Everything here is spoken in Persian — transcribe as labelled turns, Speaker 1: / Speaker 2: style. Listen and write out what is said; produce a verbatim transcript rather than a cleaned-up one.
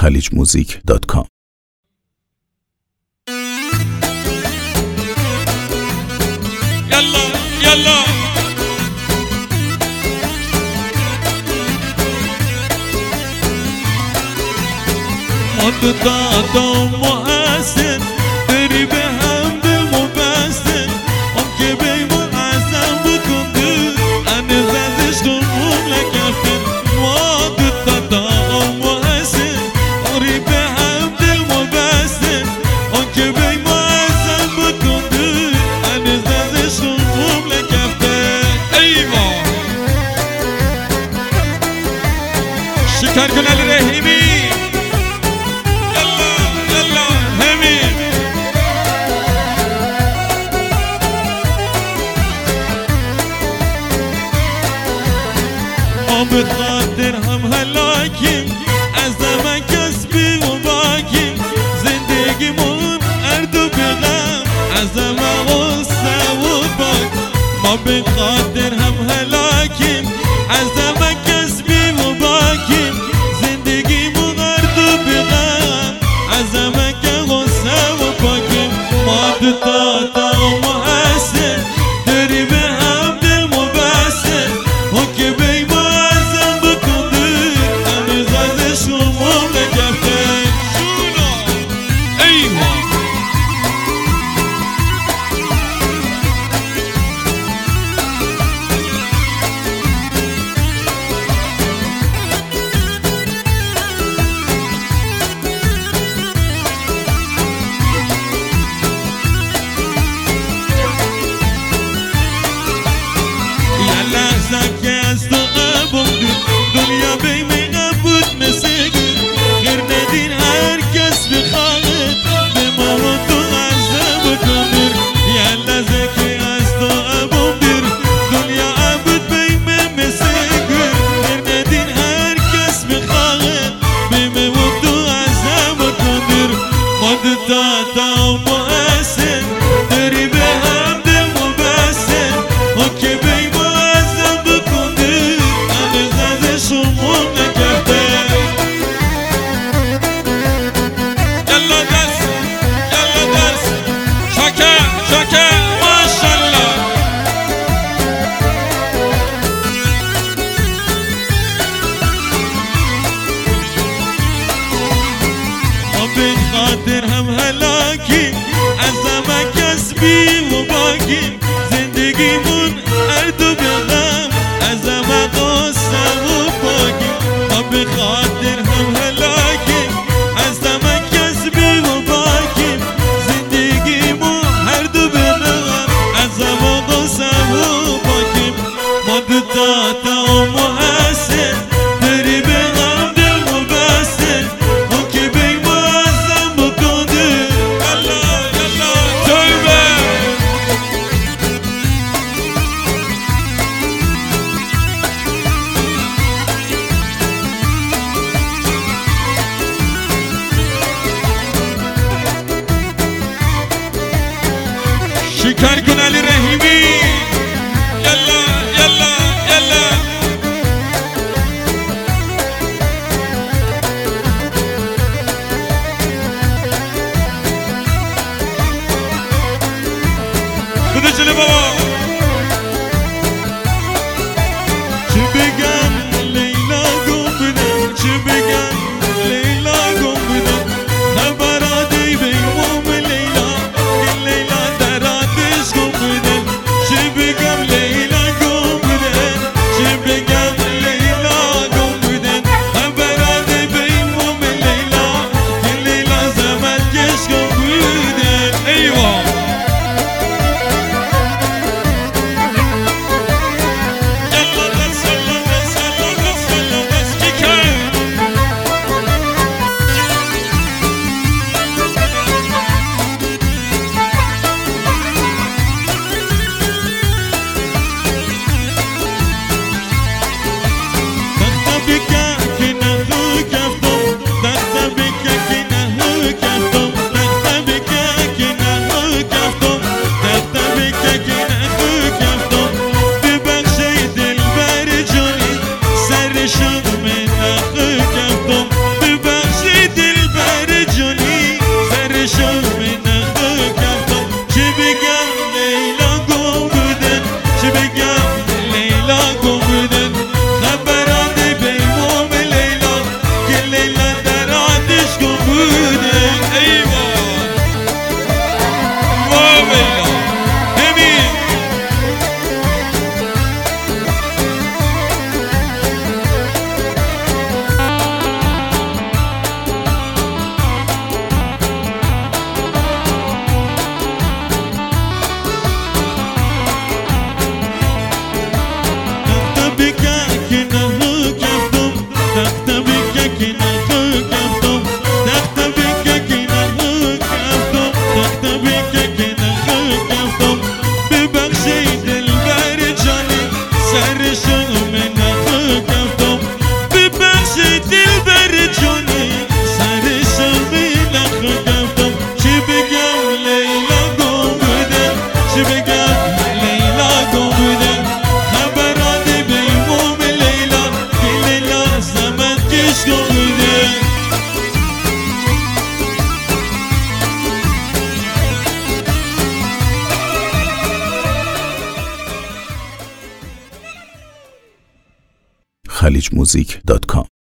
Speaker 1: خلیج موزیک دات کام.
Speaker 2: يلا يلا مضطاط ومؤثر دري بحمد المبسر ممكن بمعزم بكندر أنا زازش قلبهم لك أفتر مضطاط ومؤثر دري بحمد المبسر ممكن بمعزم بكندر أنا زازش قلبهم لك أفتر أيوة شكر كنا للرحيمي بخاطر هم هلاكیم از زمان کسبی و باکیم زندگیمون ارد و بغم از زمان غصه و باک ما بخاطر هم هلاکیم از زمان کسبی و باکیم زندگیمون ارد و بغم از زمان که غصه و باکیم ما دوتا تا و محسن داری به هم دل مبسن و که بی دنیا بی می نبود مثل گل غیر ندین هر کس بخواهد به ما و تو عرضه بکنر یه لحظه که از تو ابون بیر دنیا عبود بی می مثل گل غیر ندین هر کس بخواهد به ما و تو عرضه بکنر ما دوتا تا محسن داری به هم دل مبسن و که بی معظم بکنر شمون نکرده یلا دست یلا دست شاکر شاکر ماشالله ما به خاطر هم هلاکی از زمان کسبی و باکی زندگیمون ارد و بغم از زمان غصه و ما به خاطر هم هلاکیم از زمان کسبی و باکیم زندگیمون هر دو بغم از زمان غصه و باکیم ما دوتا تا و محسن داری به هم دل مبسن اون که بی معظم بکنده یلا یلا توبه شکر کن علی رحیمی یلا یلا یلا بده جلو بابا چه بگم لیلا گم بدم چه بگم لیلا گم بدم نبرادی بیموم لیلا این لیلا دراتش گم عشق بوده ایوان واویلا همین
Speaker 1: خلیج موزیک دات کام